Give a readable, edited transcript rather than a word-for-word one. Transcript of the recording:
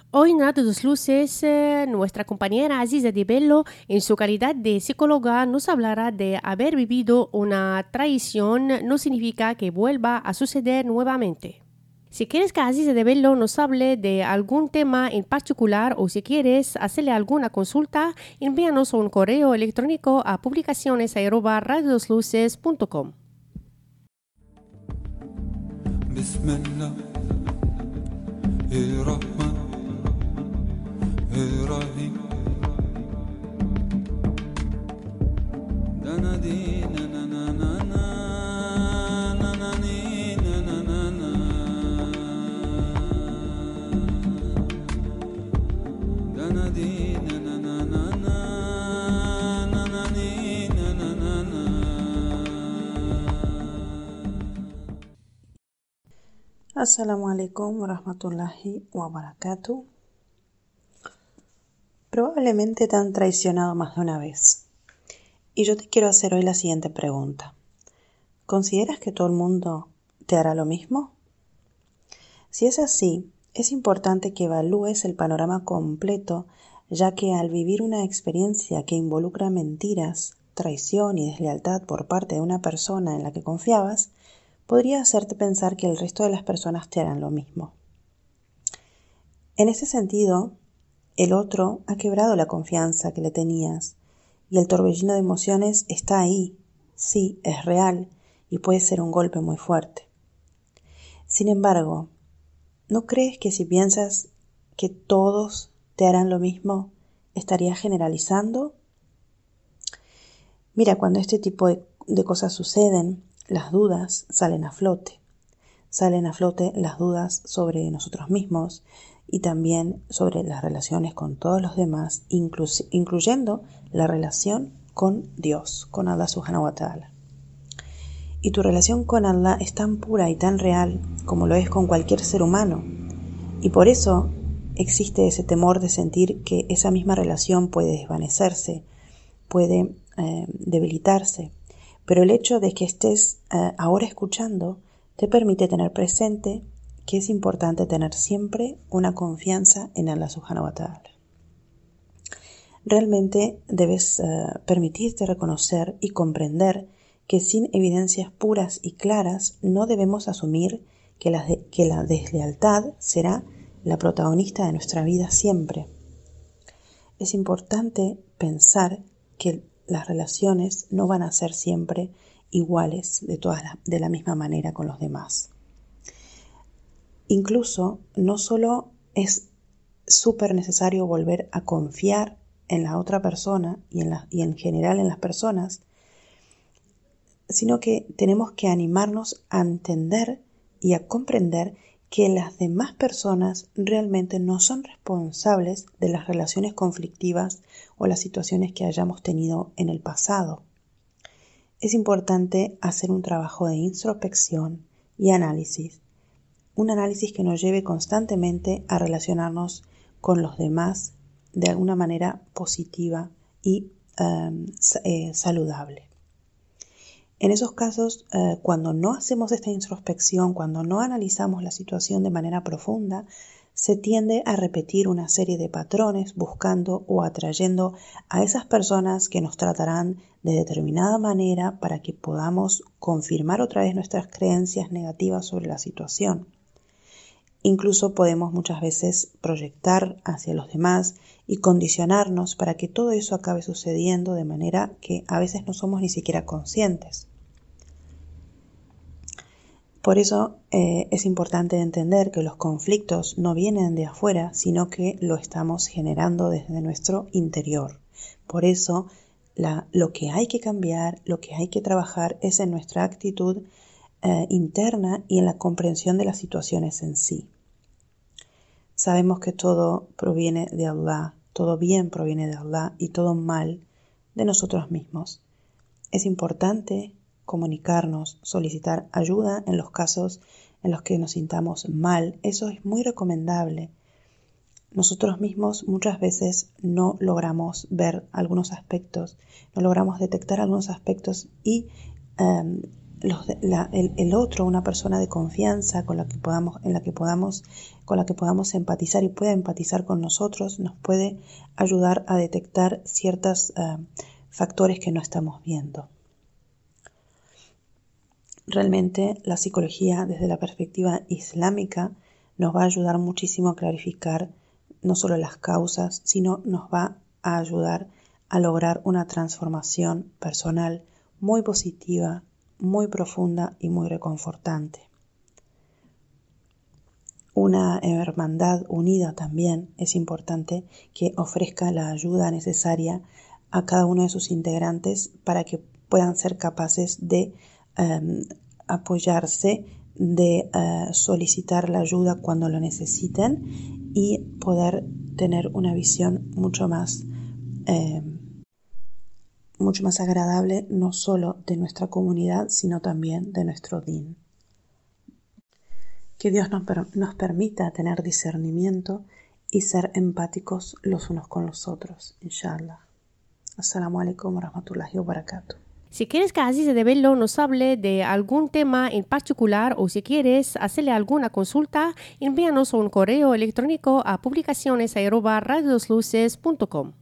Hoy en Radio Dos Luces, nuestra compañera Aziza Di Bello, en su calidad de psicóloga, nos hablará de haber vivido una traición no significa que vuelva a suceder nuevamente. Si quieres que Aziza Di Bello nos hable de algún tema en particular o si quieres hacerle alguna consulta, envíanos un correo electrónico a publicaciones@radiodosluces.com. Bismillah, Rahman, Rahim. Danadi na na na na na na na ni na na na na. Danadi na na na na na na na ni na na na na. Assalamu alaikum warahmatullahi wabarakatuh. Probablemente te han traicionado más de una vez. Y yo te quiero hacer hoy la siguiente pregunta. ¿Consideras que todo el mundo te hará lo mismo? Si es así, es importante que evalúes el panorama completo, ya que al vivir una experiencia que involucra mentiras, traición y deslealtad por parte de una persona en la que confiabas, podría hacerte pensar que el resto de las personas te harán lo mismo. En ese sentido, el otro ha quebrado la confianza que le tenías y el torbellino de emociones está ahí, sí, es real y puede ser un golpe muy fuerte. Sin embargo, ¿no crees que si piensas que todos te harán lo mismo, estarías generalizando? Mira, cuando este tipo de cosas suceden, las dudas salen a flote. Salen a flote las dudas sobre nosotros mismos y también sobre las relaciones con todos los demás, incluyendo la relación con Dios, con Allah subhanahu wa ta'ala. Y tu relación con Allah es tan pura y tan real como lo es con cualquier ser humano. Y por eso existe ese temor de sentir que esa misma relación puede desvanecerse, puede debilitarse. Pero el hecho de que estés ahora escuchando te permite tener presente que es importante tener siempre una confianza en Allah subhanahu wa ta'ala. Realmente debes permitirte reconocer y comprender que sin evidencias puras y claras no debemos asumir que la deslealtad será la protagonista de nuestra vida siempre. Es importante pensar que las relaciones no van a ser siempre iguales de la misma manera con los demás. Incluso no solo es súper necesario volver a confiar en la otra persona y en general en las personas, sino que tenemos que animarnos a entender y a comprender que las demás personas realmente no son responsables de las relaciones conflictivas o las situaciones que hayamos tenido en el pasado. Es importante hacer un trabajo de introspección y análisis, un análisis que nos lleve constantemente a relacionarnos con los demás de alguna manera positiva y saludable. En esos casos, cuando no hacemos esta introspección, cuando no analizamos la situación de manera profunda, se tiende a repetir una serie de patrones buscando o atrayendo a esas personas que nos tratarán de determinada manera para que podamos confirmar otra vez nuestras creencias negativas sobre la situación. Incluso podemos muchas veces proyectar hacia los demás y condicionarnos para que todo eso acabe sucediendo de manera que a veces no somos ni siquiera conscientes. Por eso es importante entender que los conflictos no vienen de afuera, sino que lo estamos generando desde nuestro interior. Por eso lo que hay que cambiar, lo que hay que trabajar es en nuestra actitud interna y en la comprensión de las situaciones en sí. Sabemos que todo proviene de Allah, todo bien proviene de Allah y todo mal de nosotros mismos. Es importante comunicarnos, solicitar ayuda en los casos en los que nos sintamos mal. Eso es muy recomendable. Nosotros mismos muchas veces no logramos ver algunos aspectos, no logramos detectar algunos aspectos y el otro, una persona de confianza con la que podamos empatizar y pueda empatizar con nosotros, nos puede ayudar a detectar ciertos factores que no estamos viendo. Realmente la psicología desde la perspectiva islámica nos va a ayudar muchísimo a clarificar no solo las causas, sino nos va a ayudar a lograr una transformación personal muy positiva, muy profunda y muy reconfortante. Una hermandad unida también es importante que ofrezca la ayuda necesaria a cada uno de sus integrantes para que puedan ser capaces de apoyarse, de solicitar la ayuda cuando lo necesiten y poder tener una visión mucho más agradable, no solo de nuestra comunidad, sino también de nuestro din. Que Dios nos permita tener discernimiento y ser empáticos los unos con los otros, inshallah. Assalamu alaikum wa rahmatullahi wa barakatuh. Si quieres que Aziza de Bello nos hable de algún tema en particular o si quieres hacerle alguna consulta, envíanos un correo electrónico a publicaciones@radiodosluces.com.